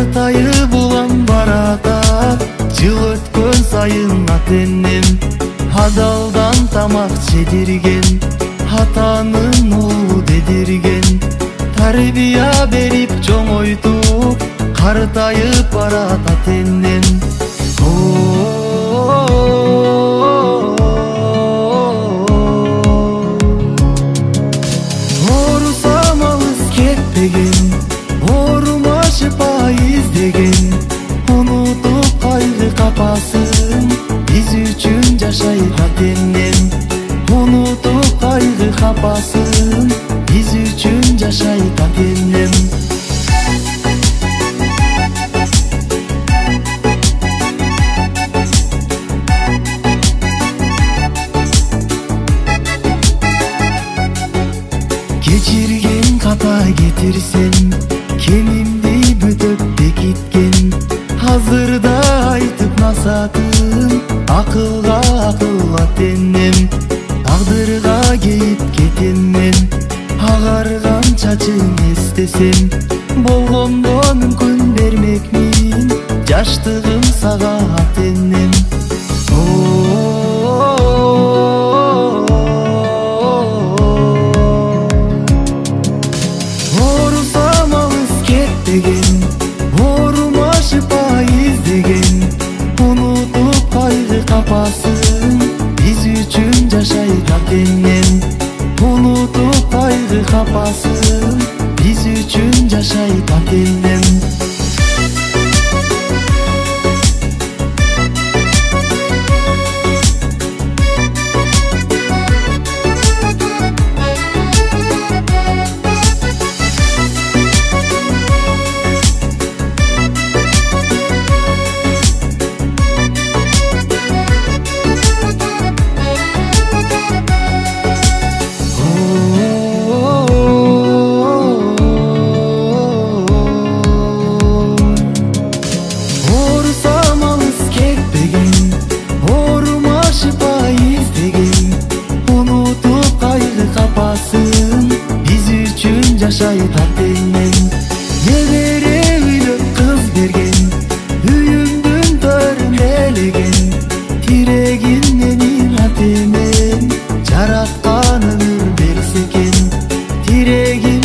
картайып улам баратат, жыл өткөн сайын ата-энем адалдан тамак жедирген, атанын уулу дедирген, тарбия берип чоңойтуп, картайып барат ата-энем. Оорусам алыс кетпеген, оорума шыпа издеген, унутуп кайгы капасын биз үчүн жашайт ата-энем. Унутуп кайгы капасын биз үчүн жашайт ата-энем. Кечирген ката кетирсем, кемимди бүтөп бекиткен, азырда айтып насатын, акылга акыл ата-энем. Тагдырга кейип кетем мен, агарган чачың эстесем, болгондо мүмкүн бермекмин жаштыгым сага ата-энем. Оорусам алыс кетпеген, оорума шыпа издеген, унутуп кайгы капасын биз үчүн жашайт ата-энем. Унутуп кайгы капасын биз үчүн жашайт ата-энем. Биз үчүн жашайт ата-энем. Небере үйлөп кыз берген, үйүмдүн төрүндө элеген, тирегин менин ата-энем жараткан өмүр берсе экен, тирегин